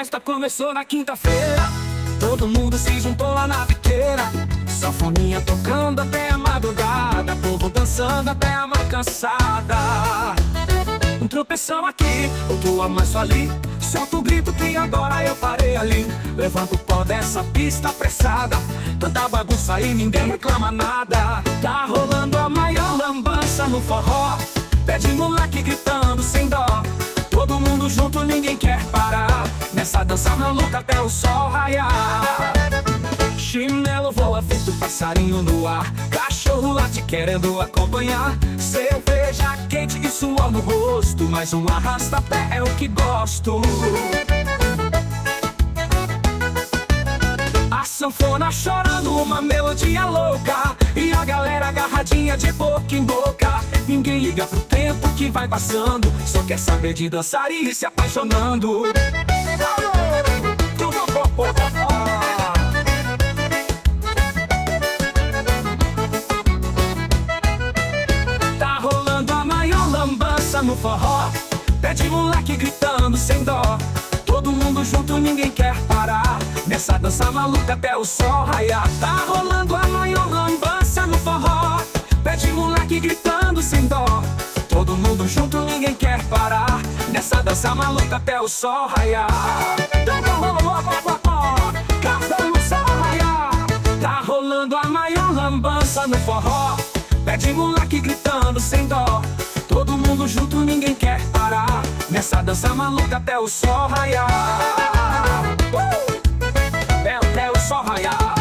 festa começou na quinta-feira. Todo mundo se juntou lá na biqueira. Sanfoninha tocando até a madrugada, povo dançando até a mar cansada. Um tropeção aqui, outro amasso ali. Solta o grito que agora eu parei ali. Levanta o pó dessa pista apressada. Tanta bagunça e ninguém reclama nada. Tá rolando a maior lambança no forró. Pé de moleque gritando sem dó. Todo mundo junto, ninguém quer parar. Nessa dança maluca até o sol raiar. Chinelo voa feito passarinho no ar. Cachorro late querendo acompanhar. Cerveja quente e suor no rosto. Mais um arrasta-pé é o que gosto. A sanfona chorando uma melodia louca. E a galera agarradinha de boca em boca. Ninguém liga pro tempo que vai passando. Só quer saber de dançar e ir se apaixonando. Tá rolando a maior lambança no forró. Pé de moleque gritando sem dó. Todo mundo junto, ninguém quer parar. Nessa dança maluca até o sol raiar. Tá rolando a maior lambança no forró. Pé de moleque gritando sem dó. Todo mundo junto, ninguém quer parar. Nessa dança maluca até o sol raiar. Tá rolando a maior lambança no forró. Pé de moleque gritando sem dó. Todo mundo junto, ninguém quer parar. Nessa dança maluca até o sol raiar. Até o sol raiar.